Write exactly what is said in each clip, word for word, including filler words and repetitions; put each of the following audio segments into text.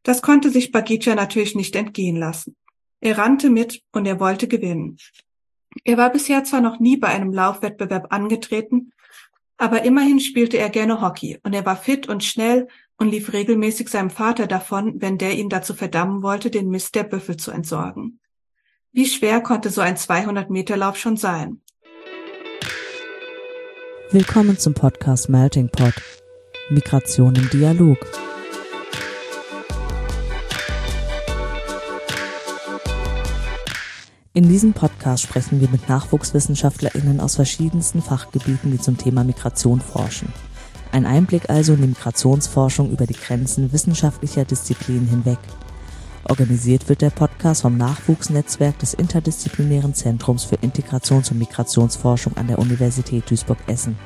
Das konnte sich Bagica natürlich nicht entgehen lassen. Er rannte mit und er wollte gewinnen. Er war bisher zwar noch nie bei einem Laufwettbewerb angetreten, aber immerhin spielte er gerne Hockey und er war fit und schnell und lief regelmäßig seinem Vater davon, wenn der ihn dazu verdammen wollte, den Mist der Büffel zu entsorgen. Wie schwer konnte so ein zweihundert-Meter-Lauf schon sein? Willkommen zum Podcast Melting Pot. Migration im Dialog. In diesem Podcast sprechen wir mit NachwuchswissenschaftlerInnen aus verschiedensten Fachgebieten, die zum Thema Migration forschen. Ein Einblick also in die Migrationsforschung über die Grenzen wissenschaftlicher Disziplinen hinweg. Organisiert wird der Podcast vom Nachwuchsnetzwerk des Interdisziplinären Zentrums für Integrations- und Migrationsforschung an der Universität Duisburg-Essen.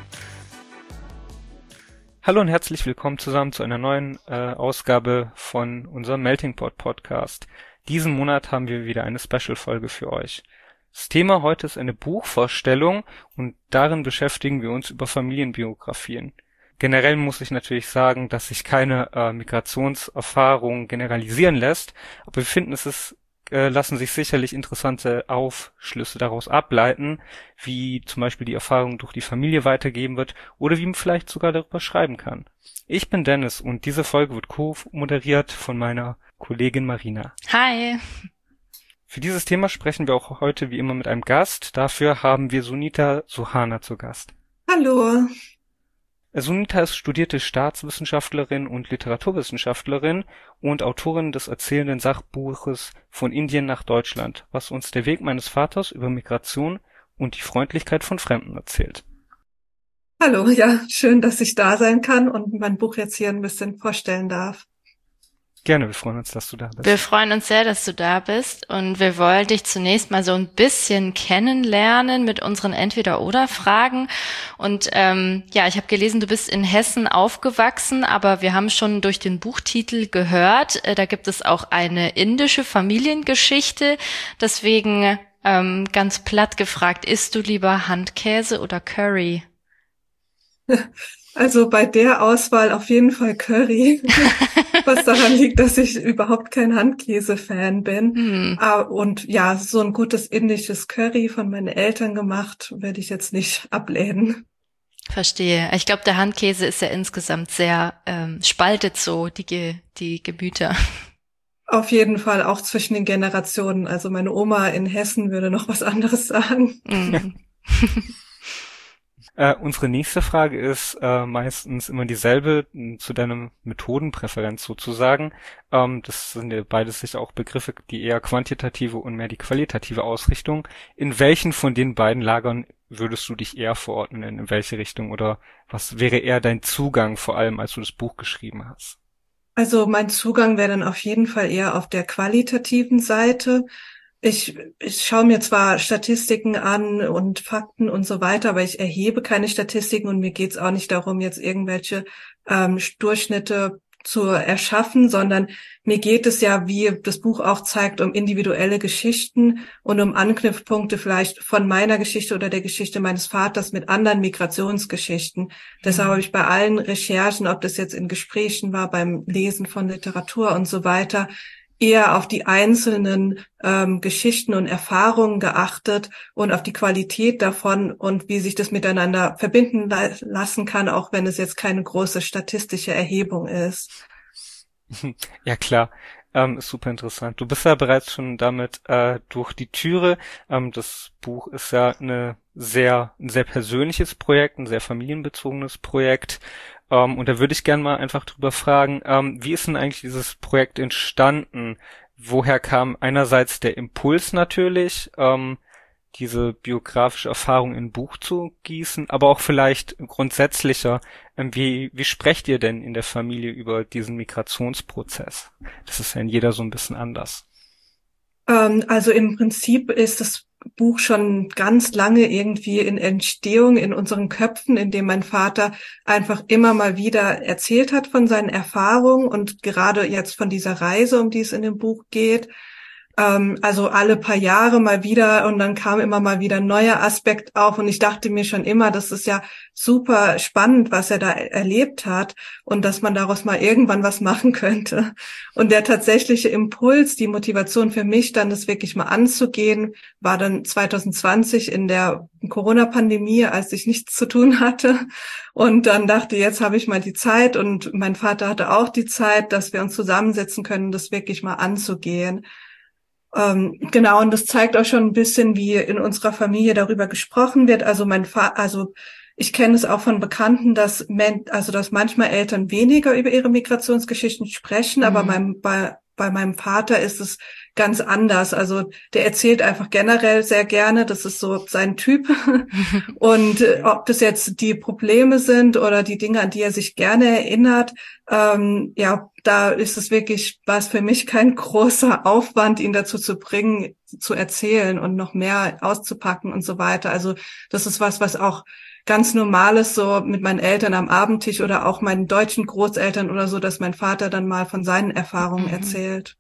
Hallo und herzlich willkommen zusammen zu einer neuen äh, Ausgabe von unserem Melting Pot Podcast. Diesen Monat haben wir wieder eine Special-Folge für euch. Das Thema heute ist eine Buchvorstellung und darin beschäftigen wir uns über Familienbiografien. Generell muss ich natürlich sagen, dass sich keine äh, Migrationserfahrung generalisieren lässt, aber wir finden, es ist, äh, lassen sich sicherlich interessante Aufschlüsse daraus ableiten, wie zum Beispiel die Erfahrung durch die Familie weitergeben wird oder wie man vielleicht sogar darüber schreiben kann. Ich bin Dennis und diese Folge wird co-moderiert von meiner Kollegin Marina. Hi. Für dieses Thema sprechen wir auch heute wie immer mit einem Gast. Dafür haben wir Sunita Sohana zu Gast. Hallo. Sunita ist studierte Staatswissenschaftlerin und Literaturwissenschaftlerin und Autorin des erzählenden Sachbuches Von Indien nach Deutschland, was uns der Weg meines Vaters über Migration und die Freundlichkeit von Fremden erzählt. Hallo, ja, schön, dass ich da sein kann und mein Buch jetzt hier ein bisschen vorstellen darf. Gerne, wir freuen uns, dass du da bist. Wir freuen uns sehr, dass du da bist und wir wollen dich zunächst mal so ein bisschen kennenlernen mit unseren Entweder-oder-Fragen. Und ähm, ja, ich habe gelesen, du bist in Hessen aufgewachsen, aber wir haben schon durch den Buchtitel gehört, äh, da gibt es auch eine indische Familiengeschichte. Deswegen ähm, ganz platt gefragt, isst du lieber Handkäse oder Curry? Also bei der Auswahl auf jeden Fall Curry, was daran liegt, dass ich überhaupt kein Handkäse-Fan bin. Hm. Und ja, so ein gutes indisches Curry von meinen Eltern gemacht, werde ich jetzt nicht ablehnen. Verstehe. Ich glaube, der Handkäse ist ja insgesamt sehr, ähm, spaltet so die, Ge- die Gemüter. Auf jeden Fall auch zwischen den Generationen. Also meine Oma in Hessen würde noch was anderes sagen. Mhm. Äh, unsere nächste Frage ist äh, meistens immer dieselbe, m, zu deiner Methodenpräferenz sozusagen. Ähm, das sind ja beides sicher auch Begriffe, die eher quantitative und mehr die qualitative Ausrichtung. In welchen von den beiden Lagern würdest du dich eher verordnen, in welche Richtung? Oder was wäre eher dein Zugang, vor allem als du das Buch geschrieben hast? Also mein Zugang wäre dann auf jeden Fall eher auf der qualitativen Seite. Ich, ich schaue mir zwar Statistiken an und Fakten und so weiter, aber ich erhebe keine Statistiken und mir geht es auch nicht darum, jetzt irgendwelche ähm, Durchschnitte zu erschaffen, sondern mir geht es ja, wie das Buch auch zeigt, um individuelle Geschichten und um Anknüpfpunkte vielleicht von meiner Geschichte oder der Geschichte meines Vaters mit anderen Migrationsgeschichten. Mhm. Deshalb habe ich bei allen Recherchen, ob das jetzt in Gesprächen war, beim Lesen von Literatur und so weiter, eher auf die einzelnen ähm, Geschichten und Erfahrungen geachtet und auf die Qualität davon und wie sich das miteinander verbinden la- lassen kann, auch wenn es jetzt keine große statistische Erhebung ist. Ja klar, ähm, ist super interessant. Du bist ja bereits schon damit äh, durch die Türe. Ähm, das Buch ist ja eine sehr, ein sehr persönliches Projekt, ein sehr familienbezogenes Projekt. Um, und da würde ich gerne mal einfach drüber fragen, ähm, wie ist denn eigentlich dieses Projekt entstanden? Woher kam einerseits der Impuls natürlich, ähm, diese biografische Erfahrung in ein Buch zu gießen, aber auch vielleicht grundsätzlicher, ähm, wie, wie sprecht ihr denn in der Familie über diesen Migrationsprozess? Das ist ja in jeder so ein bisschen anders. Ähm, also im Prinzip ist das Buch schon ganz lange irgendwie in Entstehung in unseren Köpfen, in dem mein Vater einfach immer mal wieder erzählt hat von seinen Erfahrungen und gerade jetzt von dieser Reise, um die es in dem Buch geht. Ähm, also alle paar Jahre mal wieder und dann kam immer mal wieder ein neuer Aspekt auf und ich dachte mir schon immer, das ist ja super spannend, was er da erlebt hat und dass man daraus mal irgendwann was machen könnte. Und der tatsächliche Impuls, die Motivation für mich, dann das wirklich mal anzugehen, war dann zwanzig zwanzig in der Corona-Pandemie, als ich nichts zu tun hatte. Und dann dachte, jetzt habe ich mal die Zeit und mein Vater hatte auch die Zeit, dass wir uns zusammensetzen können, das wirklich mal anzugehen. Ähm, genau, und das zeigt auch schon ein bisschen, wie in unserer Familie darüber gesprochen wird. Also mein Vater, also ich kenne es auch von Bekannten, dass men also dass manchmal Eltern weniger über ihre Migrationsgeschichten sprechen, mhm. aber mein, bei bei meinem Vater ist es ganz anders. Also der erzählt einfach generell sehr gerne, das ist so sein Typ. Und äh, ob das jetzt die Probleme sind oder die Dinge, an die er sich gerne erinnert, ähm, ja, da ist es wirklich, war es für mich kein großer Aufwand, ihn dazu zu bringen, zu erzählen und noch mehr auszupacken und so weiter. Also das ist was, was auch ganz Normales so mit meinen Eltern am Abendtisch oder auch meinen deutschen Großeltern oder so, dass mein Vater dann mal von seinen Erfahrungen mhm. erzählt.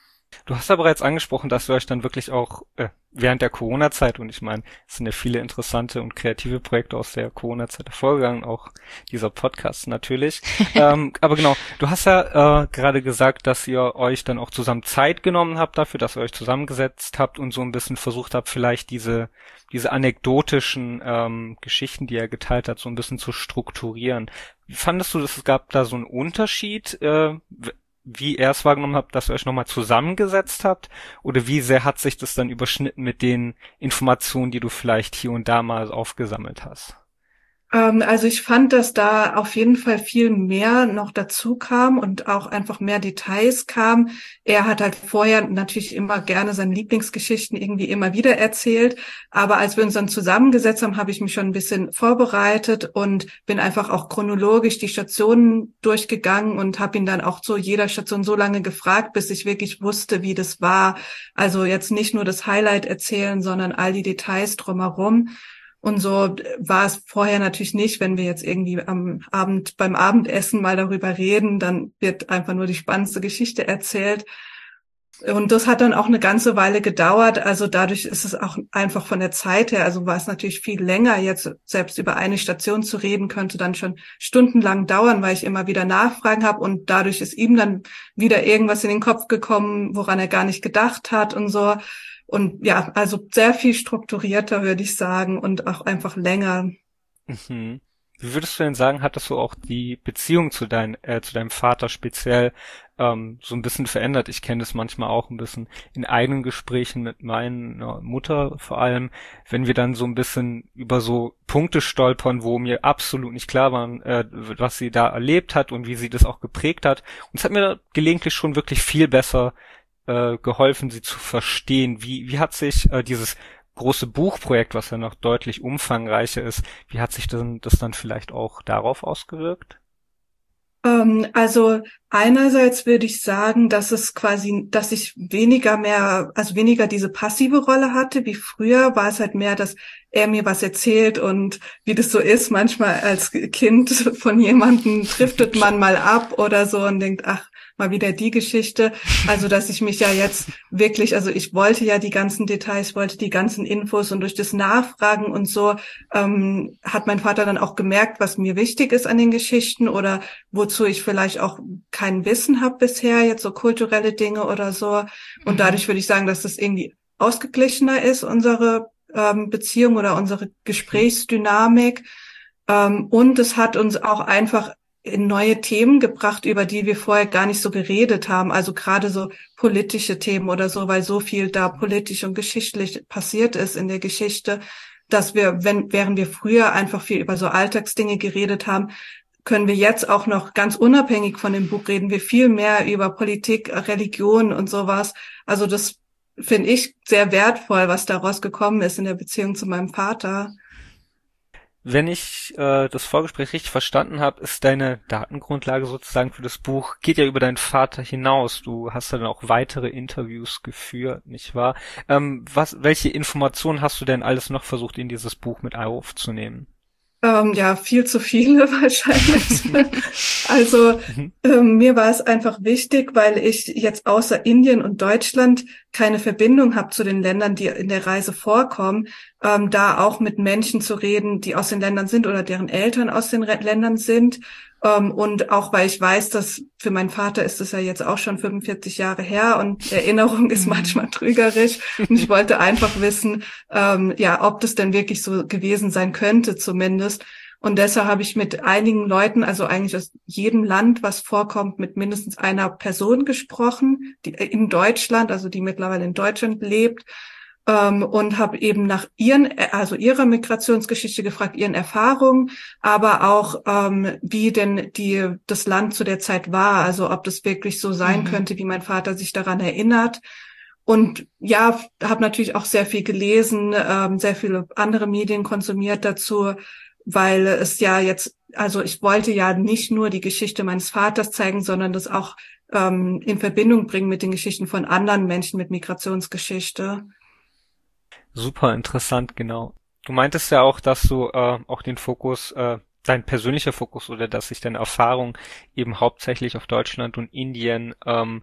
Du hast ja bereits angesprochen, dass ihr euch dann wirklich auch äh, während der Corona-Zeit, und ich meine, es sind ja viele interessante und kreative Projekte aus der Corona-Zeit hervorgegangen, auch dieser Podcast natürlich. ähm, aber genau, du hast ja äh, gerade gesagt, dass ihr euch dann auch zusammen Zeit genommen habt dafür, dass ihr euch zusammengesetzt habt und so ein bisschen versucht habt, vielleicht diese diese anekdotischen ähm, Geschichten, die er geteilt hat, so ein bisschen zu strukturieren. Wie fandest du, dass es gab da so einen Unterschied, äh, wie er es wahrgenommen habt, dass ihr euch nochmal zusammengesetzt habt? Oder wie sehr hat sich das dann überschnitten mit den Informationen, die du vielleicht hier und da mal aufgesammelt hast? Also ich fand, dass da auf jeden Fall viel mehr noch dazu kam und auch einfach mehr Details kam. Er hat halt vorher natürlich immer gerne seine Lieblingsgeschichten irgendwie immer wieder erzählt. Aber als wir uns dann zusammengesetzt haben, habe ich mich schon ein bisschen vorbereitet und bin einfach auch chronologisch die Stationen durchgegangen und habe ihn dann auch zu jeder Station so lange gefragt, bis ich wirklich wusste, wie das war. Also jetzt nicht nur das Highlight erzählen, sondern all die Details drumherum. Und so war es vorher natürlich nicht, wenn wir jetzt irgendwie am Abend beim Abendessen mal darüber reden, dann wird einfach nur die spannendste Geschichte erzählt. Und das hat dann auch eine ganze Weile gedauert. Also dadurch ist es auch einfach von der Zeit her, also war es natürlich viel länger. Jetzt selbst über eine Station zu reden, könnte dann schon stundenlang dauern, weil ich immer wieder Nachfragen habe. Und dadurch ist ihm dann wieder irgendwas in den Kopf gekommen, woran er gar nicht gedacht hat und so. Und ja, also sehr viel strukturierter, würde ich sagen, und auch einfach länger. Mhm. Wie würdest du denn sagen, hattest du auch die Beziehung zu, dein, äh, zu deinem Vater speziell ähm, so ein bisschen verändert? Ich kenne das manchmal auch ein bisschen in eigenen Gesprächen mit meiner Mutter vor allem, wenn wir dann so ein bisschen über so Punkte stolpern, wo mir absolut nicht klar war, äh, was sie da erlebt hat und wie sie das auch geprägt hat. Und es hat mir gelegentlich schon wirklich viel besser äh, geholfen, sie zu verstehen. Wie, wie hat sich äh, dieses große Buchprojekt, was ja noch deutlich umfangreicher ist, wie hat sich denn das dann vielleicht auch darauf ausgewirkt? Ähm, also einerseits würde ich sagen, dass es quasi, dass ich weniger mehr, also weniger diese passive Rolle hatte. Wie früher war es halt mehr, dass er mir was erzählt und wie das so ist, manchmal als Kind von jemandem driftet man mal ab oder so und denkt, ach, mal wieder die Geschichte. Also, dass ich mich ja jetzt wirklich, also ich wollte ja die ganzen Details, wollte die ganzen Infos und durch das Nachfragen und so ähm, hat mein Vater dann auch gemerkt, was mir wichtig ist an den Geschichten oder wozu ich vielleicht auch kein Wissen habe bisher, jetzt so kulturelle Dinge oder so. Und dadurch würde ich sagen, dass das irgendwie ausgeglichener ist, unsere ähm, Beziehung oder unsere Gesprächsdynamik. Ähm, und es hat uns auch einfach in neue Themen gebracht, über die wir vorher gar nicht so geredet haben. Also gerade so politische Themen oder so, weil so viel da politisch und geschichtlich passiert ist in der Geschichte, dass wir, wenn, während wir früher einfach viel über so Alltagsdinge geredet haben, können wir jetzt auch noch ganz unabhängig von dem Buch reden, wir viel mehr über Politik, Religion und sowas. Also das finde ich sehr wertvoll, was daraus gekommen ist in der Beziehung zu meinem Vater. Wenn ich äh, das Vorgespräch richtig verstanden habe, ist deine Datengrundlage sozusagen für das Buch, geht ja über deinen Vater hinaus. Du hast dann auch weitere Interviews geführt, nicht wahr? Ähm, was, welche Informationen hast du denn alles noch versucht, in dieses Buch mit aufzunehmen? Ähm, ja, viel zu viele wahrscheinlich. Also ähm, mir war es einfach wichtig, weil ich jetzt außer Indien und Deutschland keine Verbindung habe zu den Ländern, die in der Reise vorkommen, ähm, da auch mit Menschen zu reden, die aus den Ländern sind oder deren Eltern aus den Re- Ländern sind. Ähm, und auch weil ich weiß, dass für meinen Vater ist es ja jetzt auch schon fünfundvierzig Jahre her und Erinnerung ist manchmal trügerisch. Und ich wollte einfach wissen, ähm, ja, ob das denn wirklich so gewesen sein könnte zumindest. Und deshalb habe ich mit einigen Leuten, also eigentlich aus jedem Land, was vorkommt, mit mindestens einer Person gesprochen, die in Deutschland, also die mittlerweile in Deutschland lebt. Ähm, und habe eben nach ihren, also ihrer Migrationsgeschichte gefragt, ihren Erfahrungen, aber auch ähm, wie denn die das Land zu der Zeit war, also ob das wirklich so sein mhm. könnte, wie mein Vater sich daran erinnert. Und ja, habe natürlich auch sehr viel gelesen, ähm, sehr viele andere Medien konsumiert dazu, weil es ja jetzt, also ich wollte ja nicht nur die Geschichte meines Vaters zeigen, sondern das auch ähm, in Verbindung bringen mit den Geschichten von anderen Menschen mit Migrationsgeschichte. Super interessant, genau. Du meintest ja auch, dass du äh, auch den Fokus, äh, dein persönlicher Fokus oder dass sich deine Erfahrungen eben hauptsächlich auf Deutschland und Indien ähm,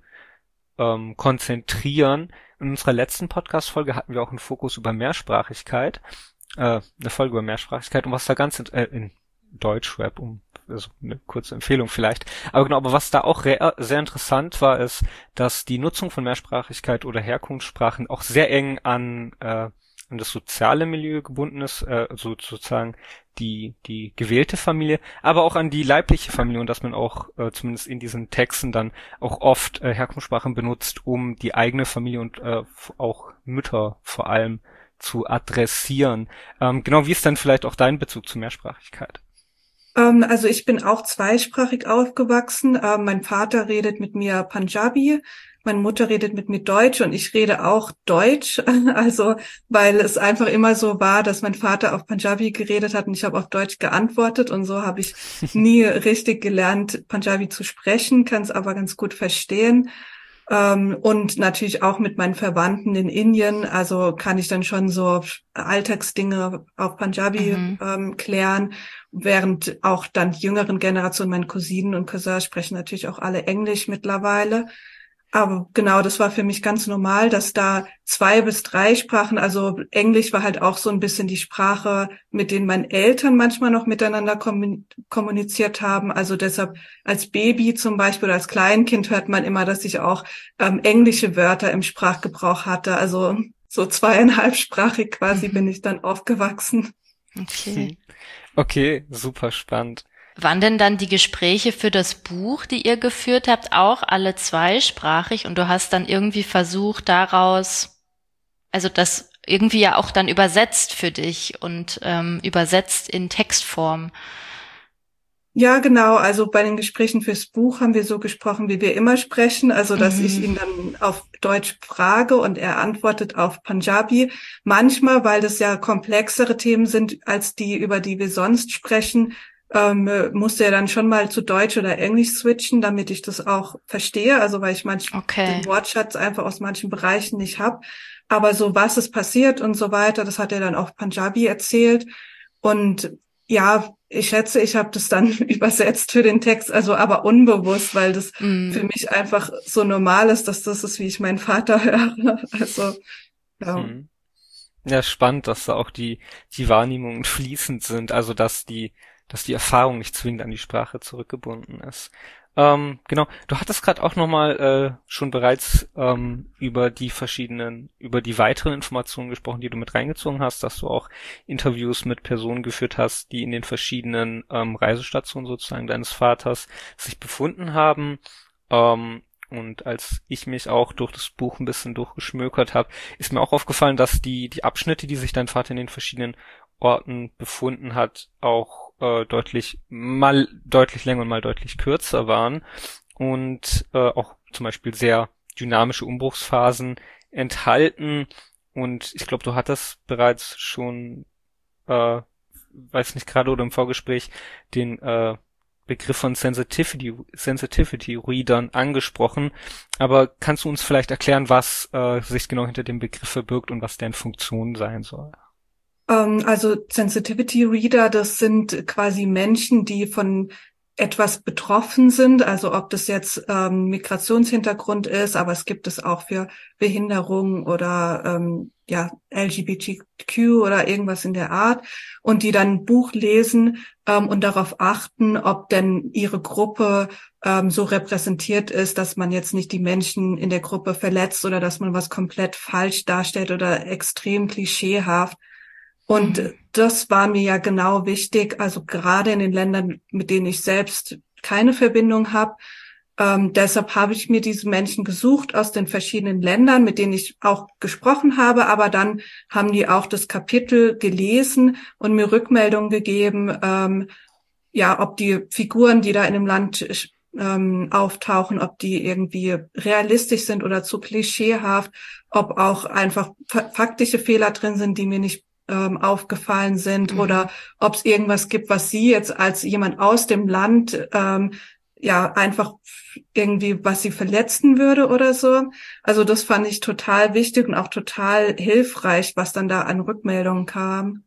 ähm, konzentrieren. In unserer letzten Podcast-Folge hatten wir auch einen Fokus über Mehrsprachigkeit, äh, eine Folge über Mehrsprachigkeit und was da ganz in, äh, in Deutschrap, um also eine kurze Empfehlung vielleicht. Aber genau, aber was da auch re- sehr interessant war, ist, dass die Nutzung von Mehrsprachigkeit oder Herkunftssprachen auch sehr eng an äh, an das soziale Milieu gebunden ist, äh, also sozusagen die die gewählte Familie, aber auch an die leibliche Familie und dass man auch äh, zumindest in diesen Texten dann auch oft äh, Herkunftssprachen benutzt, um die eigene Familie und äh, auch Mütter vor allem zu adressieren. Ähm, genau, wie ist dann vielleicht auch dein Bezug zu Mehrsprachigkeit? Ähm, also ich bin auch zweisprachig aufgewachsen. Ähm, mein Vater redet mit mir Punjabi, meine Mutter redet mit mir Deutsch und ich rede auch Deutsch. Also weil es einfach immer so war, dass mein Vater auf Punjabi geredet hat und ich habe auf Deutsch geantwortet und so habe ich nie richtig gelernt, Punjabi zu sprechen, kann es aber ganz gut verstehen. Ähm, und natürlich auch mit meinen Verwandten in Indien, also kann ich dann schon so Alltagsdinge auf Punjabi mhm. ähm, klären, während auch dann die jüngeren Generationen, meine Cousinen und Cousins sprechen natürlich auch alle Englisch mittlerweile. Aber genau, das war für mich ganz normal, dass da zwei bis drei Sprachen, also Englisch war halt auch so ein bisschen die Sprache, mit denen meine Eltern manchmal noch miteinander kommuniziert haben. Also deshalb als Baby zum Beispiel oder als Kleinkind hört man immer, dass ich auch ähm, englische Wörter im Sprachgebrauch hatte. Also so zweieinhalbsprachig quasi mhm. bin ich dann aufgewachsen. Okay. Okay, super spannend. Waren denn dann die Gespräche für das Buch, die ihr geführt habt, auch alle zweisprachig und du hast dann irgendwie versucht daraus, also das irgendwie ja auch dann übersetzt für dich und ähm, übersetzt in Textform? Ja, genau. Also bei den Gesprächen fürs Buch haben wir so gesprochen, wie wir immer sprechen. Also, dass mhm. ich ihn dann auf Deutsch frage und er antwortet auf Punjabi. Manchmal, weil das ja komplexere Themen sind, als die, über die wir sonst sprechen, ähm, musste er dann schon mal zu Deutsch oder Englisch switchen, damit ich das auch verstehe. Also, weil ich manchmal okay. den Wortschatz einfach aus manchen Bereichen nicht habe. Aber so, was ist passiert und so weiter, das hat er dann auf Punjabi erzählt. Und ja, ich schätze, ich habe das dann übersetzt für den Text, also aber unbewusst, weil das mm. für mich einfach so normal ist, dass das ist, wie ich meinen Vater höre. Also, ja. Hm. Ja, spannend, dass da auch die, die Wahrnehmungen fließend sind, also dass die, dass die Erfahrung nicht zwingend an die Sprache zurückgebunden ist. Ähm, genau, du hattest gerade auch nochmal äh, schon bereits ähm, über die verschiedenen, über die weiteren Informationen gesprochen, die du mit reingezogen hast, dass du auch Interviews mit Personen geführt hast, die in den verschiedenen ähm, Reisestationen sozusagen deines Vaters sich befunden haben. Ähm, und als ich mich auch durch das Buch ein bisschen durchgeschmökert habe, ist mir auch aufgefallen, dass die die Abschnitte, die sich dein Vater in den verschiedenen Orten befunden hat, auch äh, deutlich mal deutlich länger und mal deutlich kürzer waren und äh, auch zum Beispiel sehr dynamische Umbruchsphasen enthalten. Und ich glaube, du hattest bereits schon, äh, weiß nicht, gerade oder im Vorgespräch den äh, Begriff von Sensitivity, Sensitivity Readern angesprochen. Aber kannst du uns vielleicht erklären, was äh, sich genau hinter dem Begriff verbirgt und was deren Funktion sein soll? Ähm, also Sensitivity Reader, das sind quasi Menschen, die von etwas betroffen sind, also ob das jetzt ähm, Migrationshintergrund ist, aber es gibt es auch für Behinderung oder ähm, ja L G B T Q oder irgendwas in der Art, und die dann ein Buch lesen ähm, und darauf achten, ob denn ihre Gruppe ähm, so repräsentiert ist, dass man jetzt nicht die Menschen in der Gruppe verletzt oder dass man was komplett falsch darstellt oder extrem klischeehaft. Und mhm. das war mir ja genau wichtig, also gerade in den Ländern, mit denen ich selbst keine Verbindung habe. Ähm, deshalb habe ich mir diese Menschen gesucht aus den verschiedenen Ländern, mit denen ich auch gesprochen habe. Aber dann haben die auch das Kapitel gelesen und mir Rückmeldungen gegeben, ähm, ja, ob die Figuren, die da in dem Land ähm, auftauchen, ob die irgendwie realistisch sind oder zu klischeehaft, ob auch einfach faktische Fehler drin sind, die mir nicht aufgefallen sind, mhm. oder ob es irgendwas gibt, was Sie jetzt als jemand aus dem Land ähm, ja einfach irgendwie, was Sie verletzen würde oder so. Also das fand ich total wichtig und auch total hilfreich, was dann da an Rückmeldungen kam.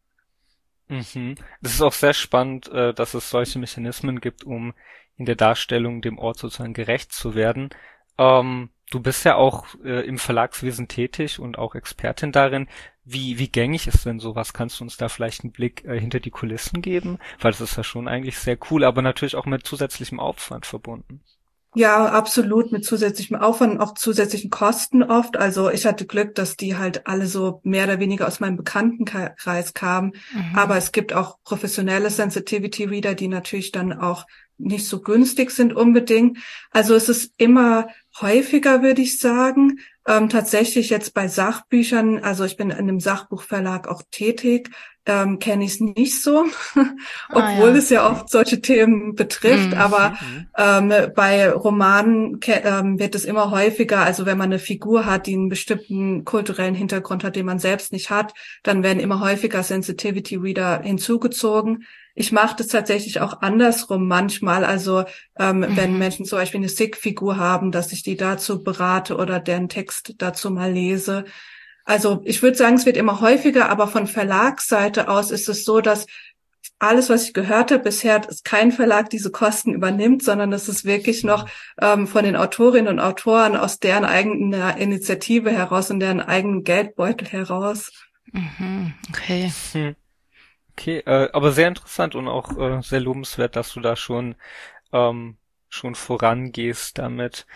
Mhm. Das ist auch sehr spannend, äh, dass es solche Mechanismen gibt, um in der Darstellung dem Ort sozusagen gerecht zu werden. Ähm, du bist ja auch äh, im Verlagswesen tätig und auch Expertin darin. Wie, wie gängig ist denn sowas? Kannst du uns da vielleicht einen Blick äh, hinter die Kulissen geben? Weil das ist ja schon eigentlich sehr cool, aber natürlich auch mit zusätzlichem Aufwand verbunden. Ja, absolut, mit zusätzlichem Aufwand und auch zusätzlichen Kosten oft. Also ich hatte Glück, dass die halt alle so mehr oder weniger aus meinem Bekanntenkreis kamen. Mhm. Aber es gibt auch professionelle Sensitivity Reader, die natürlich dann auch nicht so günstig sind unbedingt. Also es ist immer häufiger, würde ich sagen. Ähm, tatsächlich jetzt bei Sachbüchern, also ich bin in einem Sachbuchverlag auch tätig, ähm, kenne ich es nicht so, obwohl ah, ja. es ja oft solche Themen betrifft. Mhm. Aber ähm, bei Romanen ähm, wird es immer häufiger. Also wenn man eine Figur hat, die einen bestimmten kulturellen Hintergrund hat, den man selbst nicht hat, dann werden immer häufiger Sensitivity Reader hinzugezogen. Ich mache das tatsächlich auch andersrum manchmal, also ähm, mhm. wenn Menschen zum Beispiel eine Sikh-Figur haben, dass ich die dazu berate oder deren Text dazu mal lese. Also ich würde sagen, es wird immer häufiger, aber von Verlagsseite aus ist es so, dass alles, was ich gehört habe bisher, dass kein Verlag diese Kosten übernimmt, sondern es ist wirklich noch ähm, von den Autorinnen und Autoren aus deren eigener Initiative heraus und deren eigenen Geldbeutel heraus. Mhm. Okay. Hm. Okay, äh, aber sehr interessant und auch äh, sehr lobenswert, dass du da schon ähm, schon vorangehst damit.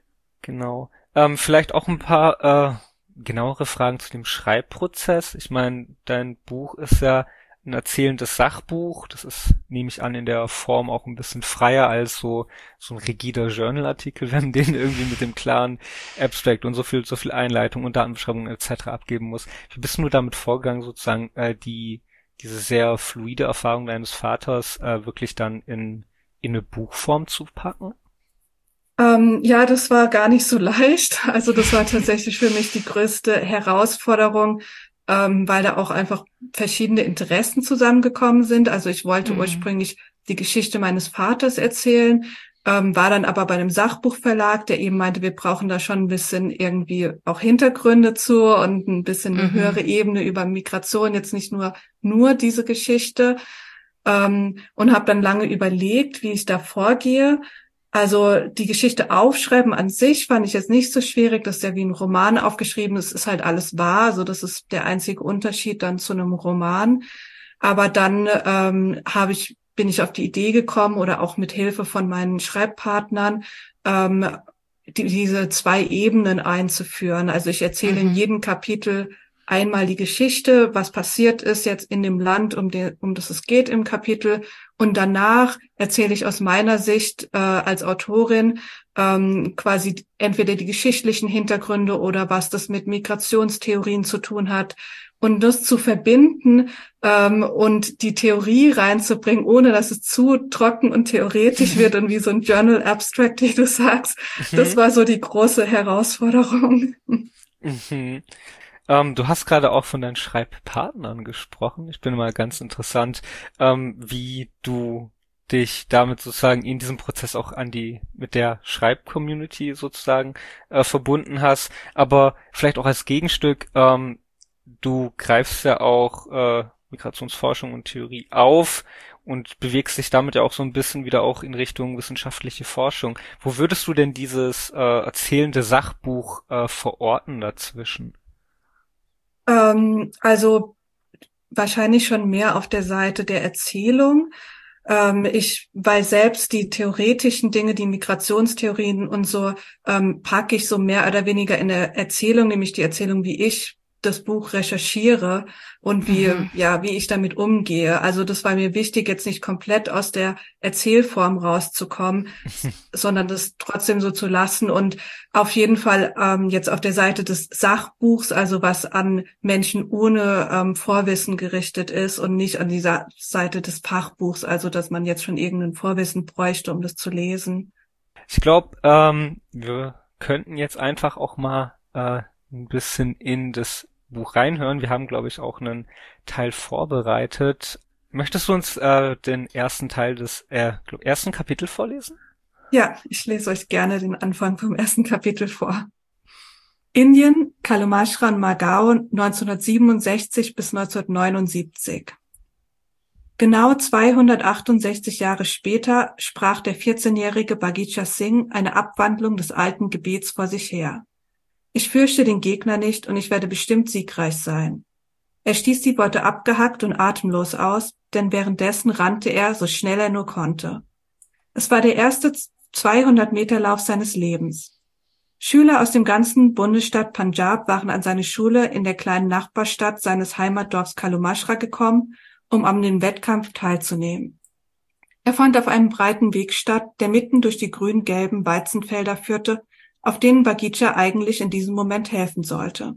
Genau. Ähm, vielleicht auch ein paar äh, genauere Fragen zu dem Schreibprozess. Ich meine, dein Buch ist ja ein erzählendes Sachbuch. Das ist, nehme ich an, in der Form auch ein bisschen freier als so so ein rigider Journalartikel, wenn man den irgendwie mit dem klaren Abstract und so viel so viel Einleitung und Datenbeschreibung et cetera abgeben muss. Wie bist du damit vorgegangen, sozusagen äh, die diese sehr fluide Erfahrung deines Vaters äh, wirklich dann in in eine Buchform zu packen? Ähm, ja, das war gar nicht so leicht. Also das war tatsächlich für mich die größte Herausforderung, ähm, weil da auch einfach verschiedene Interessen zusammengekommen sind. Also ich wollte mhm. ursprünglich die Geschichte meines Vaters erzählen, ähm, war dann aber bei einem Sachbuchverlag, der eben meinte, wir brauchen da schon ein bisschen irgendwie auch Hintergründe zu und ein bisschen eine mhm. höhere Ebene über Migration, jetzt nicht nur nur diese Geschichte. Ähm, und habe dann lange überlegt, wie ich da vorgehe. Also die Geschichte aufschreiben an sich fand ich jetzt nicht so schwierig. Das ist ja wie ein Roman aufgeschrieben. Es ist halt alles wahr. Also das ist der einzige Unterschied dann zu einem Roman. Aber dann ähm, habe ich bin ich auf die Idee gekommen oder auch mit Hilfe von meinen Schreibpartnern, ähm, die, diese zwei Ebenen einzuführen. Also ich erzähle mhm. in jedem Kapitel einmal die Geschichte, was passiert ist jetzt in dem Land, um, den, um das es geht im Kapitel. Und danach erzähle ich aus meiner Sicht äh, als Autorin ähm, quasi entweder die geschichtlichen Hintergründe oder was das mit Migrationstheorien zu tun hat. Und das zu verbinden ähm, und die Theorie reinzubringen, ohne dass es zu trocken und theoretisch wird und wie so ein Journal Abstract, wie du sagst, mhm. das war so die große Herausforderung. Mhm. Ähm, du hast gerade auch von deinen Schreibpartnern gesprochen. Ich bin mal ganz interessant, ähm, wie du dich damit sozusagen in diesem Prozess auch an die, mit der Schreibcommunity sozusagen äh, verbunden hast. Aber vielleicht auch als Gegenstück, ähm, du greifst ja auch äh, Migrationsforschung und Theorie auf und bewegst dich damit ja auch so ein bisschen wieder auch in Richtung wissenschaftliche Forschung. Wo würdest du denn dieses äh, erzählende Sachbuch äh, verorten dazwischen? Ähm, also wahrscheinlich schon mehr auf der Seite der Erzählung. Ähm, ich, weil selbst die theoretischen Dinge, die Migrationstheorien und so, ähm, packe ich so mehr oder weniger in der Erzählung, nämlich die Erzählung, wie ich das Buch recherchiere und wie, Mhm. ja, wie ich damit umgehe. Also das war mir wichtig, jetzt nicht komplett aus der Erzählform rauszukommen, sondern das trotzdem so zu lassen und auf jeden Fall ähm, jetzt auf der Seite des Sachbuchs, also was an Menschen ohne ähm, Vorwissen gerichtet ist und nicht an dieser Seite des Fachbuchs, also dass man jetzt schon irgendein Vorwissen bräuchte, um das zu lesen. Ich glaube, ähm, wir könnten jetzt einfach auch mal äh, ein bisschen in das Buch reinhören. Wir haben, glaube ich, auch einen Teil vorbereitet. Möchtest du uns äh, den ersten Teil des äh, glaub, ersten Kapitel vorlesen? Ja, ich lese euch gerne den Anfang vom ersten Kapitel vor. Indien, Kalumashra und Margao neunzehnhundertsiebenundsechzig bis neunzehnhundertneunundsiebzig. Genau zweihundertachtundsechzig Jahre später sprach der vierzehnjährige Bagheera Singh eine Abwandlung des alten Gebets vor sich her. Ich fürchte den Gegner nicht und ich werde bestimmt siegreich sein. Er stieß die Worte abgehackt und atemlos aus, denn währenddessen rannte er, so schnell er nur konnte. Es war der erste zweihundert Meter Lauf seines Lebens. Schüler aus dem ganzen Bundesstaat Punjab waren an seine Schule in der kleinen Nachbarstadt seines Heimatdorfs Kalumashra gekommen, um an dem Wettkampf teilzunehmen. Er fand auf einem breiten Weg statt, der mitten durch die grün-gelben Weizenfelder führte, auf denen Bagheera eigentlich in diesem Moment helfen sollte.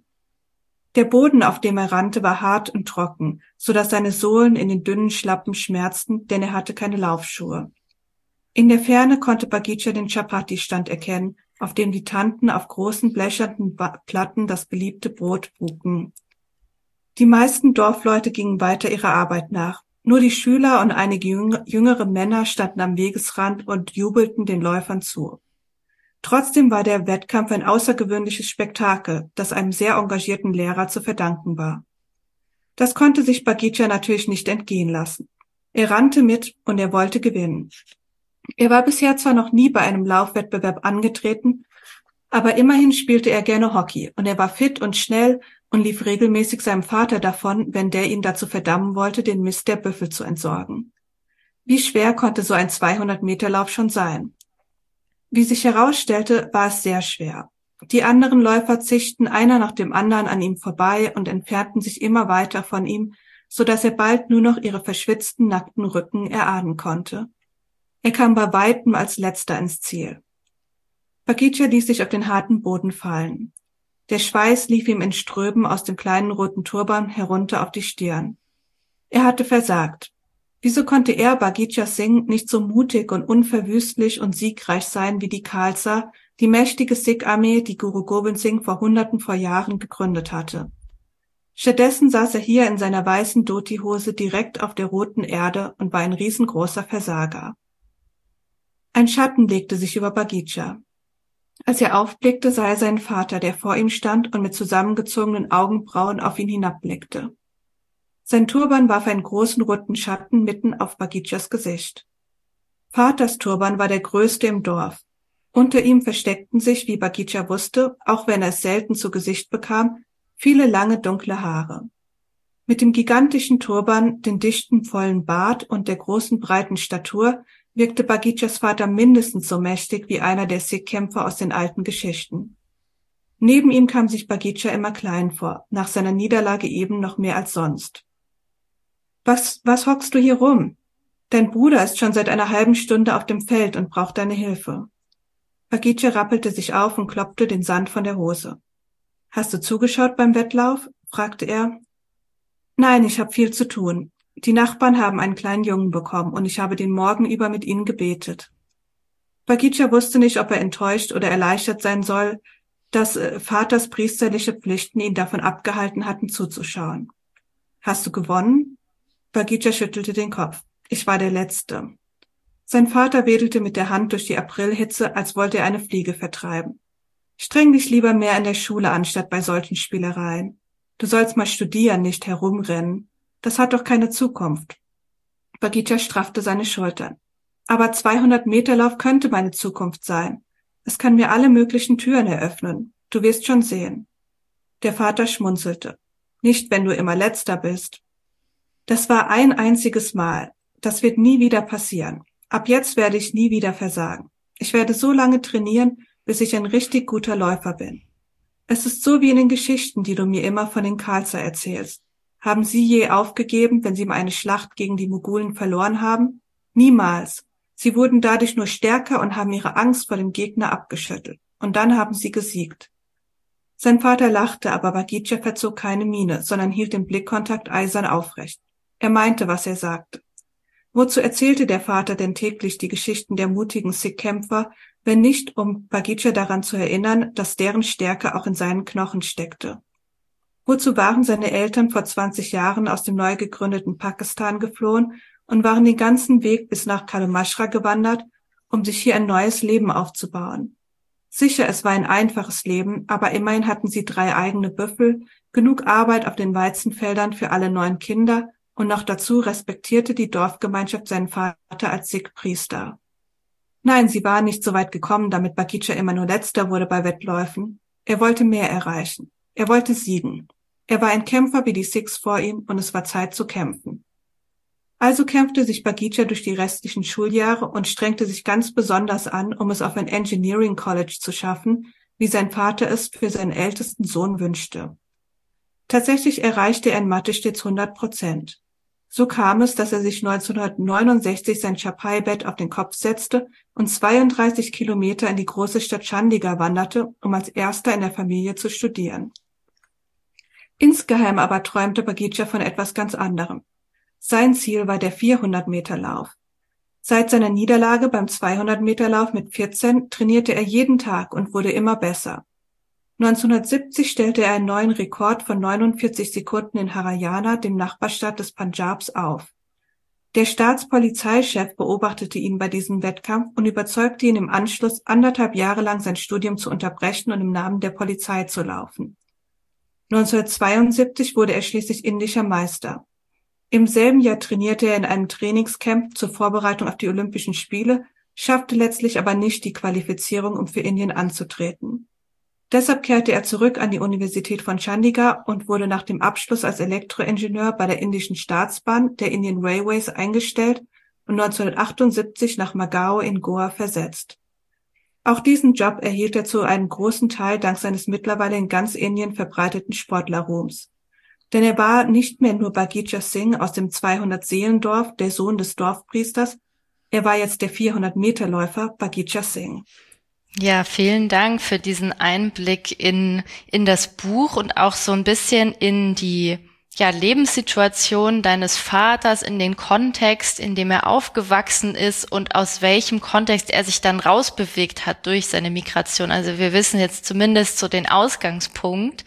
Der Boden, auf dem er rannte, war hart und trocken, so dass seine Sohlen in den dünnen Schlappen schmerzten, denn er hatte keine Laufschuhe. In der Ferne konnte Bagheera den Chapati-Stand erkennen, auf dem die Tanten auf großen blechernen Platten das beliebte Brot buken. Die meisten Dorfleute gingen weiter ihrer Arbeit nach. Nur die Schüler und einige jüngere Männer standen am Wegesrand und jubelten den Läufern zu. Trotzdem war der Wettkampf ein außergewöhnliches Spektakel, das einem sehr engagierten Lehrer zu verdanken war. Das konnte sich Bagheera natürlich nicht entgehen lassen. Er rannte mit und er wollte gewinnen. Er war bisher zwar noch nie bei einem Laufwettbewerb angetreten, aber immerhin spielte er gerne Hockey und er war fit und schnell und lief regelmäßig seinem Vater davon, wenn der ihn dazu verdammen wollte, den Mist der Büffel zu entsorgen. Wie schwer konnte so ein zweihundert-Meter-Lauf schon sein? Wie sich herausstellte, war es sehr schwer. Die anderen Läufer zischten einer nach dem anderen an ihm vorbei und entfernten sich immer weiter von ihm, so dass er bald nur noch ihre verschwitzten, nackten Rücken erahnen konnte. Er kam bei weitem als Letzter ins Ziel. Bagheera ließ sich auf den harten Boden fallen. Der Schweiß lief ihm in Strömen aus dem kleinen roten Turban herunter auf die Stirn. Er hatte versagt. Wieso konnte er, Bagheera Singh, nicht so mutig und unverwüstlich und siegreich sein wie die Khalsa, die mächtige Sikh-Armee, die Guru Gobind Singh vor Hunderten vor Jahren gegründet hatte? Stattdessen saß er hier in seiner weißen Dhoti-Hose direkt auf der roten Erde und war ein riesengroßer Versager. Ein Schatten legte sich über Bagheera. Als er aufblickte, sah er seinen Vater, der vor ihm stand und mit zusammengezogenen Augenbrauen auf ihn hinabblickte. Sein Turban warf einen großen roten Schatten mitten auf Bagheeras Gesicht. Vaters Turban war der größte im Dorf. Unter ihm versteckten sich, wie Bagheera wusste, auch wenn er es selten zu Gesicht bekam, viele lange dunkle Haare. Mit dem gigantischen Turban, den dichten vollen Bart und der großen breiten Statur wirkte Bagheeras Vater mindestens so mächtig wie einer der Sikh-Kämpfer aus den alten Geschichten. Neben ihm kam sich Bagheera immer klein vor, nach seiner Niederlage eben noch mehr als sonst. Was, was hockst du hier rum? Dein Bruder ist schon seit einer halben Stunde auf dem Feld und braucht deine Hilfe. Bagheera rappelte sich auf und klopfte den Sand von der Hose. Hast du zugeschaut beim Wettlauf? Fragte er. Nein, ich habe viel zu tun. Die Nachbarn haben einen kleinen Jungen bekommen und ich habe den Morgen über mit ihnen gebetet. Bagheera wusste nicht, ob er enttäuscht oder erleichtert sein soll, dass äh, Vaters priesterliche Pflichten ihn davon abgehalten hatten, zuzuschauen. Hast du gewonnen? Bagheera schüttelte den Kopf. Ich war der Letzte. Sein Vater wedelte mit der Hand durch die Aprilhitze, als wollte er eine Fliege vertreiben. Streng dich lieber mehr in der Schule an, statt bei solchen Spielereien. Du sollst mal studieren, nicht herumrennen. Das hat doch keine Zukunft. Bagheera straffte seine Schultern. Aber zweihundert Meter Lauf könnte meine Zukunft sein. Es kann mir alle möglichen Türen eröffnen. Du wirst schon sehen. Der Vater schmunzelte. Nicht, wenn du immer Letzter bist. Das war ein einziges Mal. Das wird nie wieder passieren. Ab jetzt werde ich nie wieder versagen. Ich werde so lange trainieren, bis ich ein richtig guter Läufer bin. Es ist so wie in den Geschichten, die du mir immer von den Khalsa erzählst. Haben sie je aufgegeben, wenn sie mal eine Schlacht gegen die Mogulen verloren haben? Niemals. Sie wurden dadurch nur stärker und haben ihre Angst vor dem Gegner abgeschüttelt. Und dann haben sie gesiegt. Sein Vater lachte, aber Bagheera verzog keine Miene, sondern hielt den Blickkontakt eisern aufrecht. Er meinte, was er sagte. Wozu erzählte der Vater denn täglich die Geschichten der mutigen Sikh-Kämpfer, wenn nicht, um Bagheera daran zu erinnern, dass deren Stärke auch in seinen Knochen steckte? Wozu waren seine Eltern vor zwanzig Jahren aus dem neu gegründeten Pakistan geflohen und waren den ganzen Weg bis nach Kalumashra gewandert, um sich hier ein neues Leben aufzubauen? Sicher, es war ein einfaches Leben, aber immerhin hatten sie drei eigene Büffel, genug Arbeit auf den Weizenfeldern für alle neun Kinder und noch dazu respektierte die Dorfgemeinschaft seinen Vater als Sikh-Priester. Nein, sie waren nicht so weit gekommen, damit Bagheera immer nur Letzter wurde bei Wettläufen. Er wollte mehr erreichen. Er wollte siegen. Er war ein Kämpfer wie die Sikhs vor ihm und es war Zeit zu kämpfen. Also kämpfte sich Bagheera durch die restlichen Schuljahre und strengte sich ganz besonders an, um es auf ein Engineering College zu schaffen, wie sein Vater es für seinen ältesten Sohn wünschte. Tatsächlich erreichte er in Mathe stets hundert Prozent. So kam es, dass er sich neunzehnhundertneunundsechzig sein Chapai-Bett auf den Kopf setzte und zweiunddreißig Kilometer in die große Stadt Chandigarh wanderte, um als Erster in der Familie zu studieren. Insgeheim aber träumte Bagheera von etwas ganz anderem. Sein Ziel war der vierhundert Meter Lauf. Seit seiner Niederlage beim zweihundert Meter Lauf mit vierzehn trainierte er jeden Tag und wurde immer besser. neunzehnhundertsiebzig stellte er einen neuen Rekord von neunundvierzig Sekunden in Haryana, dem Nachbarstaat des Punjabs, auf. Der Staatspolizeichef beobachtete ihn bei diesem Wettkampf und überzeugte ihn im Anschluss, anderthalb Jahre lang sein Studium zu unterbrechen und im Namen der Polizei zu laufen. neunzehnhundertzweiundsiebzig wurde er schließlich indischer Meister. Im selben Jahr trainierte er in einem Trainingscamp zur Vorbereitung auf die Olympischen Spiele, schaffte letztlich aber nicht die Qualifizierung, um für Indien anzutreten. Deshalb kehrte er zurück an die Universität von Chandigarh und wurde nach dem Abschluss als Elektroingenieur bei der indischen Staatsbahn, der Indian Railways, eingestellt und neunzehnhundertachtundsiebzig nach Margao in Goa versetzt. Auch diesen Job erhielt er zu einem großen Teil dank seines mittlerweile in ganz Indien verbreiteten Sportlerruhms. Denn er war nicht mehr nur Bagheera Singh aus dem zweihundert-Seelendorf, der Sohn des Dorfpriesters, er war jetzt der vierhundert-Meter-Läufer Bagheera Singh. Ja, vielen Dank für diesen Einblick in in das Buch und auch so ein bisschen in die ja Lebenssituation deines Vaters, in den Kontext, in dem er aufgewachsen ist und aus welchem Kontext er sich dann rausbewegt hat durch seine Migration. Also wir wissen jetzt zumindest so den Ausgangspunkt.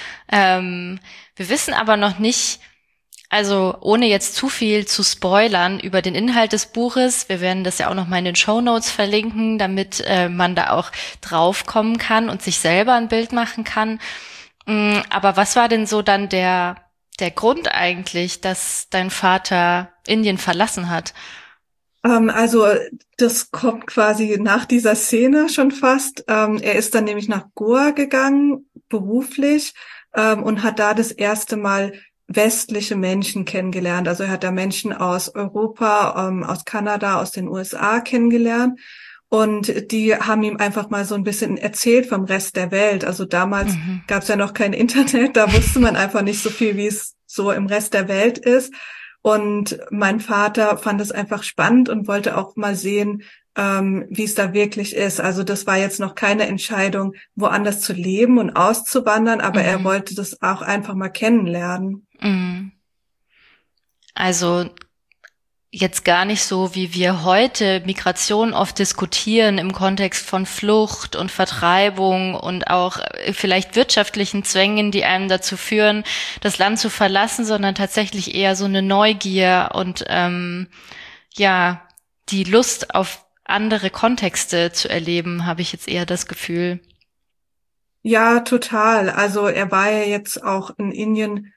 Ähm, wir wissen aber noch nicht, also ohne jetzt zu viel zu spoilern über den Inhalt des Buches, wir werden das ja auch noch mal in den Shownotes verlinken, damit äh, man da auch draufkommen kann und sich selber ein Bild machen kann. Ähm, aber was war denn so dann der der Grund eigentlich, dass dein Vater Indien verlassen hat? Ähm, also das kommt quasi nach dieser Szene schon fast. Ähm, er ist dann nämlich nach Goa gegangen, beruflich, ähm, und hat da das erste Mal westliche Menschen kennengelernt. Also er hat da Menschen aus Europa, ähm, aus Kanada, aus den U S A kennengelernt. Und die haben ihm einfach mal so ein bisschen erzählt vom Rest der Welt. Also damals mhm. gab es ja noch kein Internet, da wusste man einfach nicht so viel, wie es so im Rest der Welt ist. Und mein Vater fand es einfach spannend und wollte auch mal sehen, ähm, wie es da wirklich ist. Also das war jetzt noch keine Entscheidung, woanders zu leben und auszuwandern, aber mhm. er wollte das auch einfach mal kennenlernen. Mhm. Also jetzt gar nicht so, wie wir heute Migration oft diskutieren im Kontext von Flucht und Vertreibung und auch vielleicht wirtschaftlichen Zwängen, die einem dazu führen, das Land zu verlassen, sondern tatsächlich eher so eine Neugier und ähm, ja die Lust auf andere Kontexte zu erleben, habe ich jetzt eher das Gefühl. Ja, total. Also er war ja jetzt auch in Indien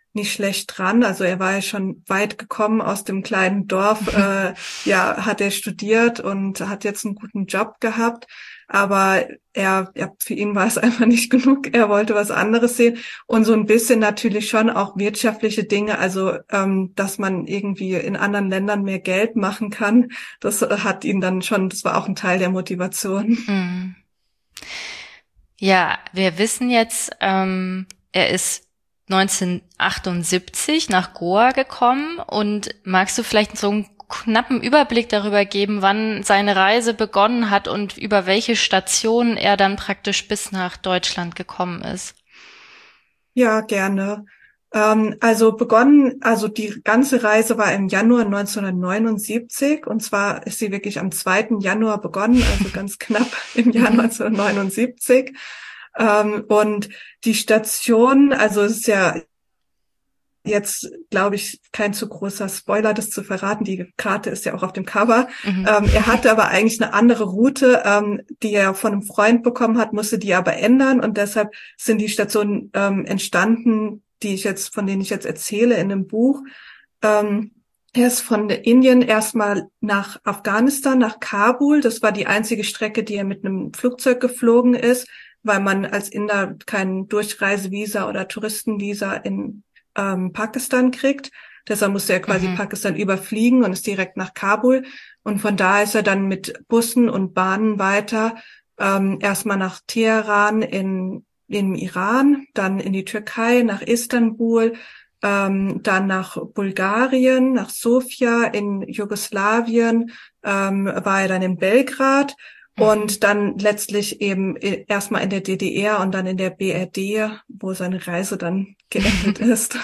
nicht schlecht dran. Also er war ja schon weit gekommen aus dem kleinen Dorf. äh, ja, hat er studiert und hat jetzt einen guten Job gehabt. Aber er, ja, für ihn war es einfach nicht genug. Er wollte was anderes sehen und so ein bisschen natürlich schon auch wirtschaftliche Dinge. Also, ähm, dass man irgendwie in anderen Ländern mehr Geld machen kann. Das hat ihn dann schon, das war auch ein Teil der Motivation. Mhm. Ja, wir wissen jetzt, ähm, er ist neunzehnhundertachtundsiebzig nach Goa gekommen und magst du vielleicht so einen knappen Überblick darüber geben, wann seine Reise begonnen hat und über welche Stationen er dann praktisch bis nach Deutschland gekommen ist? Ja, gerne. Ähm, also begonnen, also die ganze Reise war im Januar neunzehnhundertneunundsiebzig und zwar ist sie wirklich am zweiten Januar begonnen, also ganz knapp im Jahr neunzehnhundertneunundsiebzig. Ähm, und die Station, also es ist ja jetzt, glaube ich, kein zu großer Spoiler, das zu verraten. Die Karte ist ja auch auf dem Cover. Mhm. Ähm, er hatte aber eigentlich eine andere Route, ähm, die er von einem Freund bekommen hat, musste die aber ändern und deshalb sind die Stationen ähm, entstanden, die ich jetzt, von denen ich jetzt erzähle in dem Buch. Ähm, er ist von Indien erstmal nach Afghanistan, nach Kabul. Das war die einzige Strecke, die er mit einem Flugzeug geflogen ist, weil man als Inder kein Durchreisevisa oder Touristenvisa in ähm, Pakistan kriegt. Deshalb musste er quasi mhm. Pakistan überfliegen und ist direkt nach Kabul. Und von da ist er dann mit Bussen und Bahnen weiter, ähm, erstmal nach Teheran in im Iran, dann in die Türkei, nach Istanbul, ähm, dann nach Bulgarien, nach Sofia in Jugoslawien, ähm, war er dann in Belgrad mhm. und dann letztlich eben erstmal in der D D R und dann in der B R D, wo seine Reise dann geendet ist.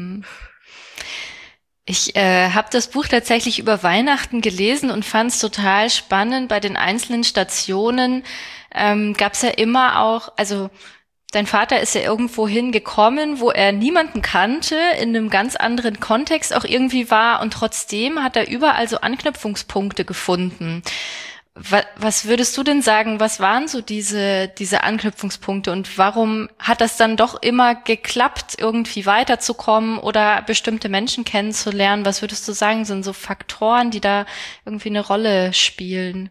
Ich äh, habe das Buch tatsächlich über Weihnachten gelesen und fand es total spannend. Bei den einzelnen Stationen ähm, gab es ja immer auch, also dein Vater ist ja irgendwo hingekommen, wo er niemanden kannte, in einem ganz anderen Kontext auch irgendwie war und trotzdem hat er überall so Anknüpfungspunkte gefunden. Was würdest du denn sagen, was waren so diese diese Anknüpfungspunkte und warum hat das dann doch immer geklappt, irgendwie weiterzukommen oder bestimmte Menschen kennenzulernen? Was würdest du sagen, sind so Faktoren, die da irgendwie eine Rolle spielen?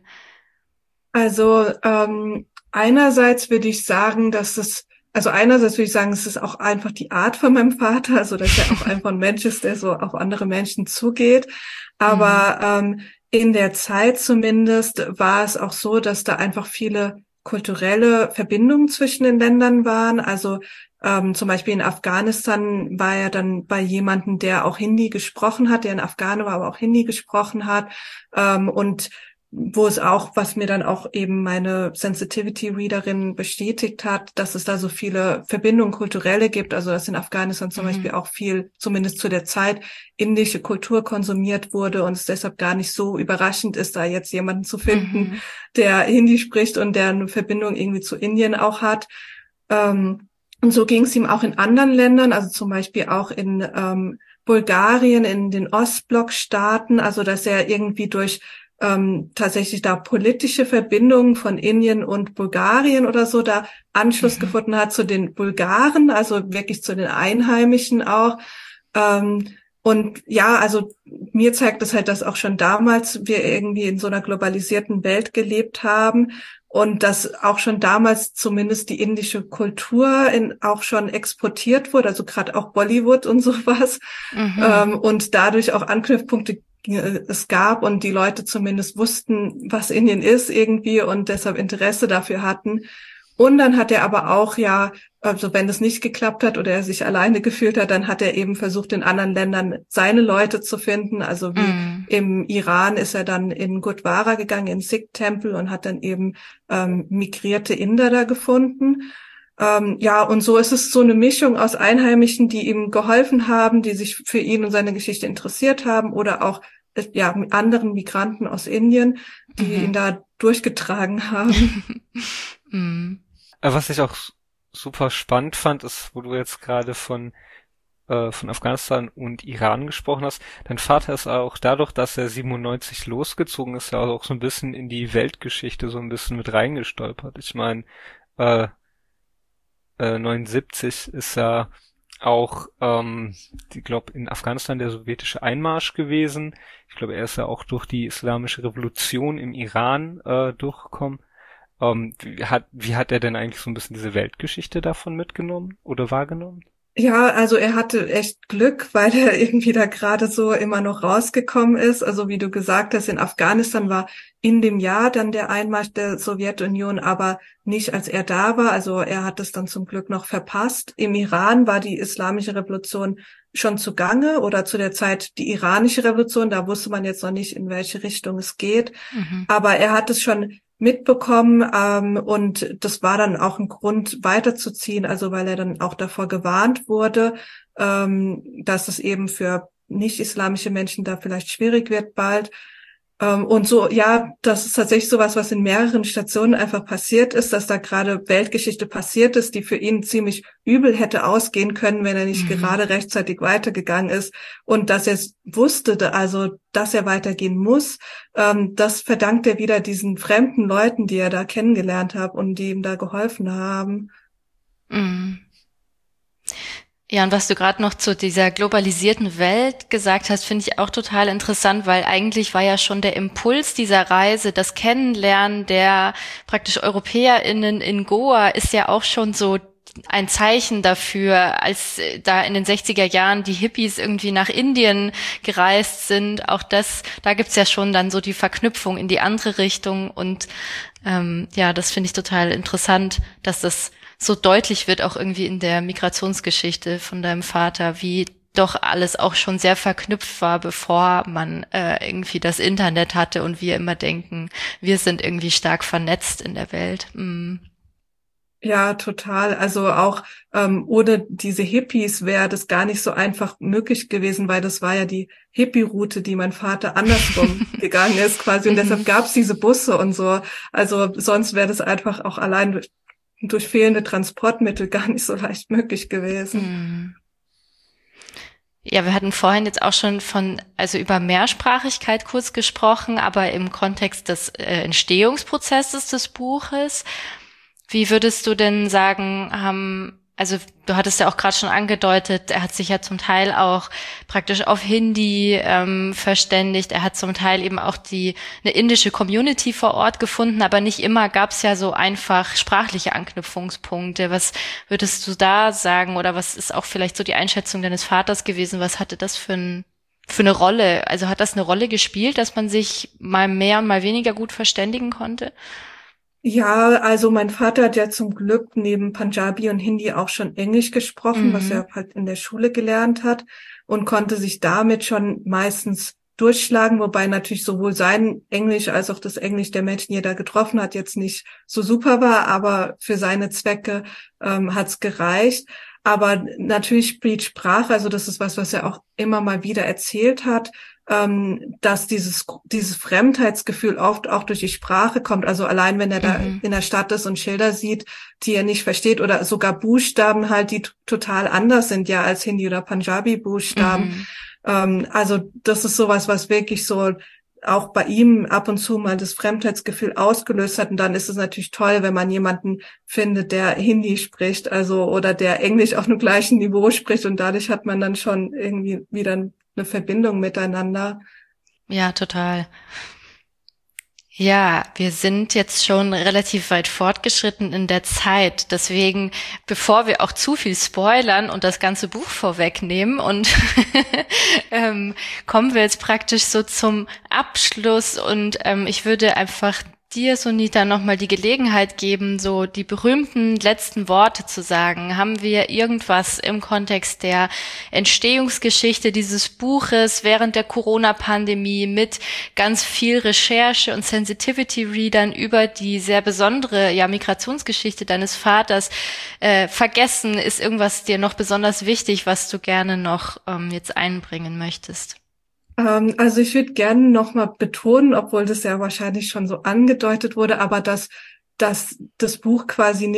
Also ähm, einerseits würde ich sagen, dass es, also einerseits würde ich sagen, es ist auch einfach die Art von meinem Vater, also dass er auch einfach ein Mensch ist, der so auf andere Menschen zugeht. Aber mhm. ähm, in der Zeit zumindest war es auch so, dass da einfach viele kulturelle Verbindungen zwischen den Ländern waren. Also ähm, zum Beispiel in Afghanistan war er dann bei jemandem, der auch Hindi gesprochen hat, der ein Afghane war, aber auch Hindi gesprochen hat. Ähm, und wo es auch, was mir dann auch eben meine Sensitivity-Readerin bestätigt hat, dass es da so viele Verbindungen kulturelle gibt, also dass in Afghanistan zum mhm. Beispiel auch viel, zumindest zu der Zeit, indische Kultur konsumiert wurde und es deshalb gar nicht so überraschend ist, da jetzt jemanden zu finden, mhm. der Hindi spricht und der eine Verbindung irgendwie zu Indien auch hat. Ähm, und so ging es ihm auch in anderen Ländern, also zum Beispiel auch in ähm, Bulgarien, in den Ostblockstaaten, also dass er irgendwie durch Ähm, tatsächlich da politische Verbindungen von Indien und Bulgarien oder so da Anschluss mhm. gefunden hat zu den Bulgaren, also wirklich zu den Einheimischen auch. Ähm, und ja, also mir zeigt es halt, dass auch schon damals wir irgendwie in so einer globalisierten Welt gelebt haben und dass auch schon damals zumindest die indische Kultur in, auch schon exportiert wurde, also gerade auch Bollywood und sowas mhm. ähm, und dadurch auch Anknüpfpunkte es gab und die Leute zumindest wussten, was Indien ist irgendwie und deshalb Interesse dafür hatten. Und dann hat er aber auch ja, also wenn es nicht geklappt hat oder er sich alleine gefühlt hat, dann hat er eben versucht, in anderen Ländern seine Leute zu finden. Also wie mm. im Iran ist er dann in Gurdwara gegangen, in Sikh-Tempel und hat dann eben ähm, migrierte Inder da gefunden. Ähm, ja, und so ist es so eine Mischung aus Einheimischen, die ihm geholfen haben, die sich für ihn und seine Geschichte interessiert haben oder auch ja mit anderen Migranten aus Indien, die mhm. ihn da durchgetragen haben. mhm. Was ich auch super spannend fand, ist, wo du jetzt gerade von äh, von Afghanistan und Iran gesprochen hast. Dein Vater ist auch dadurch, dass er siebenundneunzig losgezogen ist, ja auch so ein bisschen in die Weltgeschichte so ein bisschen mit reingestolpert. Ich meine, äh, äh, neunundsiebzig ist ja auch, ähm, ich glaube, in Afghanistan der sowjetische Einmarsch gewesen. Ich glaube, er ist ja auch durch die islamische Revolution im Iran äh, durchgekommen. Ähm, wie hat, wie hat er denn eigentlich so ein bisschen diese Weltgeschichte davon mitgenommen oder wahrgenommen? Ja, also er hatte echt Glück, weil er irgendwie da gerade so immer noch rausgekommen ist. Also wie du gesagt hast, in Afghanistan war in dem Jahr dann der Einmarsch der Sowjetunion, aber nicht als er da war. Also er hat es dann zum Glück noch verpasst. Im Iran war die islamische Revolution schon zugange oder zu der Zeit die iranische Revolution. Da wusste man jetzt noch nicht, in welche Richtung es geht. Mhm. Aber er hat es schon mitbekommen, ähm, und das war dann auch ein Grund weiterzuziehen, also weil er dann auch davor gewarnt wurde, ähm, dass es eben für nicht-islamische Menschen da vielleicht schwierig wird bald. Ähm, und so, ja, das ist tatsächlich sowas, was in mehreren Stationen einfach passiert ist, dass da gerade Weltgeschichte passiert ist, die für ihn ziemlich übel hätte ausgehen können, wenn er nicht mhm. gerade rechtzeitig weitergegangen ist. Und dass er es wusste, also dass er weitergehen muss, ähm, das verdankt er wieder diesen fremden Leuten, die er da kennengelernt hat und die ihm da geholfen haben. Mhm. Ja, und was du gerade noch zu dieser globalisierten Welt gesagt hast, finde ich auch total interessant, weil eigentlich war ja schon der Impuls dieser Reise, das Kennenlernen der praktisch EuropäerInnen in Goa ist ja auch schon so ein Zeichen dafür, als da in den sechziger Jahren die Hippies irgendwie nach Indien gereist sind. Auch das, da gibt's ja schon dann so die Verknüpfung in die andere Richtung und ähm, ja, das finde ich total interessant, dass das so deutlich wird, auch irgendwie in der Migrationsgeschichte von deinem Vater, wie doch alles auch schon sehr verknüpft war, bevor man äh, irgendwie das Internet hatte und wir immer denken, wir sind irgendwie stark vernetzt in der Welt. Mm. Ja, total. Also auch ähm, ohne diese Hippies wäre das gar nicht so einfach möglich gewesen, weil das war ja die Hippie-Route, die mein Vater andersrum gegangen ist quasi. Und deshalb gab's diese Busse und so. Also sonst wäre das einfach auch allein durch durch fehlende Transportmittel gar nicht so leicht möglich gewesen. Ja, wir hatten vorhin jetzt auch schon von, also über Mehrsprachigkeit kurz gesprochen, aber im Kontext des äh, Entstehungsprozesses des Buches. Wie würdest du denn sagen, haben, also du hattest ja auch gerade schon angedeutet, er hat sich ja zum Teil auch praktisch auf Hindi ähm, verständigt. Er hat zum Teil eben auch die eine indische Community vor Ort gefunden, aber nicht immer gab es ja so einfach sprachliche Anknüpfungspunkte. Was würdest du da sagen oder was ist auch vielleicht so die Einschätzung deines Vaters gewesen? Was hatte das für, ein, für eine Rolle? Also hat das eine Rolle gespielt, dass man sich mal mehr und mal weniger gut verständigen konnte? Ja, also mein Vater hat ja zum Glück neben Punjabi und Hindi auch schon Englisch gesprochen, mhm. was er halt in der Schule gelernt hat und konnte sich damit schon meistens durchschlagen, wobei natürlich sowohl sein Englisch als auch das Englisch der Menschen, die er da getroffen hat, jetzt nicht so super war, aber für seine Zwecke ähm, hat's gereicht. Aber natürlich spielt Sprache, also das ist was, was er auch immer mal wieder erzählt hat, ähm, dass dieses dieses Fremdheitsgefühl oft auch durch die Sprache kommt. Also allein, wenn er da mhm. in der Stadt ist und Schilder sieht, die er nicht versteht oder sogar Buchstaben halt, die t- total anders sind ja als Hindi- oder Punjabi-Buchstaben. Mhm. Ähm, also das ist sowas, was wirklich so auch bei ihm ab und zu mal das Fremdheitsgefühl ausgelöst hat. Und dann ist es natürlich toll, wenn man jemanden findet, der Hindi spricht, also oder der Englisch auf einem gleichen Niveau spricht. Und dadurch hat man dann schon irgendwie wieder eine Verbindung miteinander. Ja, total. Ja, wir sind jetzt schon relativ weit fortgeschritten in der Zeit. Deswegen, bevor wir auch zu viel spoilern und das ganze Buch vorwegnehmen und ähm, kommen wir jetzt praktisch so zum Abschluss und ähm, ich würde einfach dir, Sunita, nochmal die Gelegenheit geben, so die berühmten letzten Worte zu sagen. Haben wir irgendwas im Kontext der Entstehungsgeschichte dieses Buches während der Corona-Pandemie mit ganz viel Recherche und Sensitivity-Readern über die sehr besondere ja, Migrationsgeschichte deines Vaters äh, vergessen? Ist irgendwas dir noch besonders wichtig, was du gerne noch ähm, jetzt einbringen möchtest? Also ich würde gerne nochmal betonen, obwohl das ja wahrscheinlich schon so angedeutet wurde, aber dass, dass das Buch quasi nicht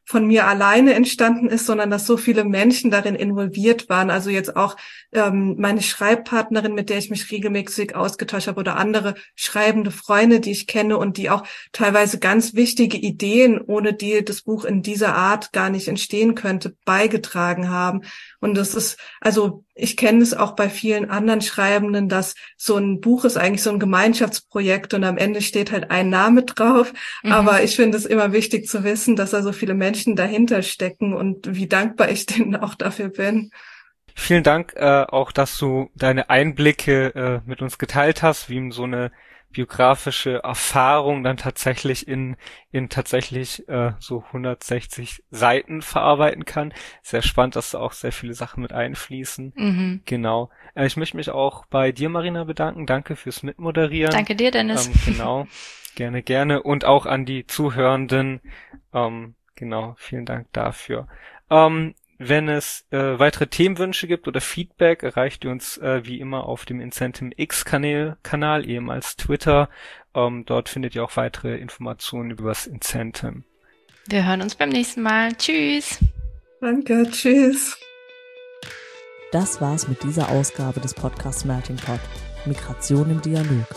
von mir alleine entstanden ist, sondern dass so viele Menschen darin involviert waren. Also jetzt auch ähm, meine Schreibpartnerin, mit der ich mich regelmäßig ausgetauscht habe, oder andere schreibende Freunde, die ich kenne und die auch teilweise ganz wichtige Ideen, ohne die das Buch in dieser Art gar nicht entstehen könnte, beigetragen haben. Und das ist, also ich kenne es auch bei vielen anderen Schreibenden, dass so ein Buch ist eigentlich so ein Gemeinschaftsprojekt und am Ende steht halt ein Name drauf. Mhm. Aber ich finde es immer wichtig zu wissen, dass da so viele Menschen dahinter stecken und wie dankbar ich denen auch dafür bin. Vielen Dank äh, auch, dass du deine Einblicke äh, mit uns geteilt hast, wie so eine biografische Erfahrung dann tatsächlich in in tatsächlich äh, so hundertsechzig Seiten verarbeiten kann. Sehr spannend, dass da auch sehr viele Sachen mit einfließen. Mhm. Genau. Äh, ich möchte mich auch bei dir, Marina, bedanken. Danke fürs Mitmoderieren. Danke dir, Dennis. Ähm, genau. Gerne, gerne. Und auch an die Zuhörenden. Ähm, genau. Vielen Dank dafür. Ähm, Wenn es äh, weitere Themenwünsche gibt oder Feedback, erreicht ihr uns äh, wie immer auf dem Incentim X-Kanal, Kanal, ehemals Twitter. Ähm, dort findet ihr auch weitere Informationen über das Incentim. Wir hören uns beim nächsten Mal. Tschüss. Danke, tschüss. Das war's mit dieser Ausgabe des Podcasts Melting Pot. Migration im Dialog.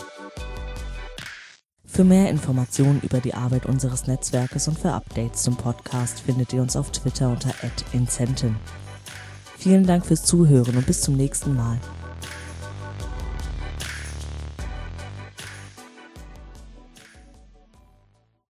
Für mehr Informationen über die Arbeit unseres Netzwerkes und für Updates zum Podcast findet ihr uns auf Twitter unter at incentim. Vielen Dank fürs Zuhören und bis zum nächsten Mal.